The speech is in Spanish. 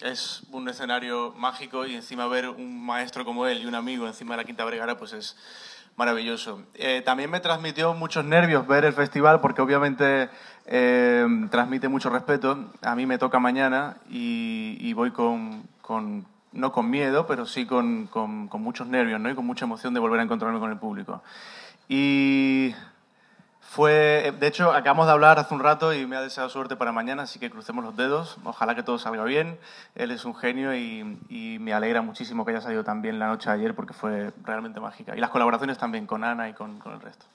es un escenario mágico y encima ver un maestro como él y un amigo encima de la Quinta Vergara, pues es maravilloso. También me transmitió muchos nervios ver el festival porque obviamente transmite mucho respeto. A mí me toca mañana y voy no con miedo, pero sí con muchos nervios, ¿no? Y con mucha emoción de volver a encontrarme con el público. Y de hecho, acabamos de hablar hace un rato y me ha deseado suerte para mañana, así que crucemos los dedos. Ojalá que todo salga bien. Él es un genio y me alegra muchísimo que haya salido tan bien la noche de ayer porque fue realmente mágica. Y las colaboraciones también con Ana y con el resto.